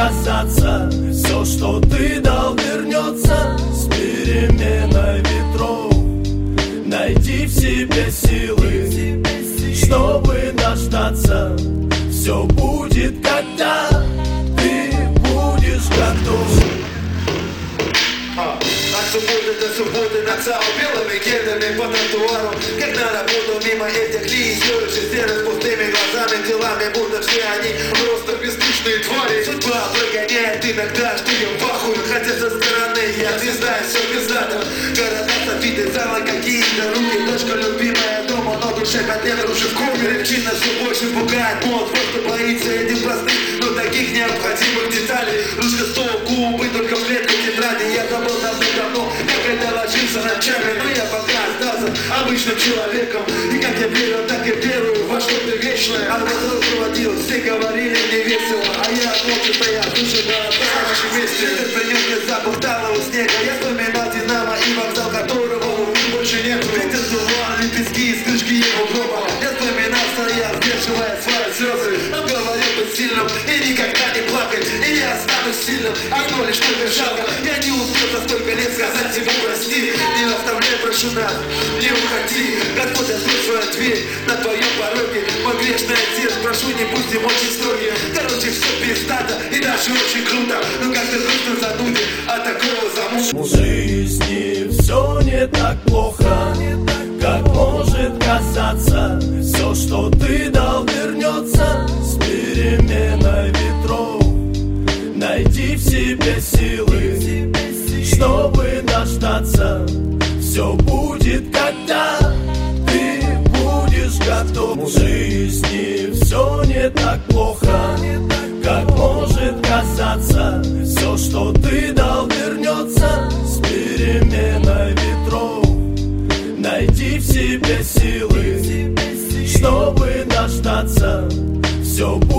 казаться, все, что ты дал, вернется с переменой ветров. Найди в себе силы, чтобы дождаться. Все будет, когда ты будешь готов. От субботы до субботы нацал белыми кедами по тротуару. Как на работу мимо этих листёвичей серых с пустыми глазами, делами, будто все они просто бездушные твари. Судьба прогоняет иногда, что я в ахуе, хотя со стороны я звезда, все пиздато. Города, софиты, залы, какие-то руки, дочка любимая дома, но душе котлет руши в кубе. Причина все больше пугает, мозг просто боится этих простых, но таких необходимых деталей. Ручка, стол, губы, только в клетке тетради. Я забыл давно, как это ложится ночами, но я пока остался обычным человеком. И как я верил, так и верую во что-то вечное. А разрыв проводил, все говорили мне весело, а я молча стоял, слушай голоса в нашем месте. Ветер принес мне запах талого снега. Я вспоминал Динамо и вокзал, которого больше нет. Ветер дувал лепестки из крышки его гроба. Я вспоминал, стоял, сдерживая свои слезы. Он говорил быть сильным и никогда не плакать. И я останусь сильным, одно лишь только жалко. Я не успел за столько лет сказать тебе прости. Не оставляй, прошу нас, не уходи. Господь, открой свою дверь на твоем пороге. Мой грешный отец, прошу, не будем очень строгие. Короче, все пиздато и даже очень круто. Но как-то грустно занудит от такого замуж. В жизни все не так плохо, как может казаться. Все, что ты дал, вернется с переменой ветров. Найди в себе силы, чтобы дождаться. Все будет, когда ты будешь готов. В жизни все не так плохо, как может казаться. Все, что ты дал, вернется с переменой ветров. Найди в себе силы, чтобы дождаться. Все будет.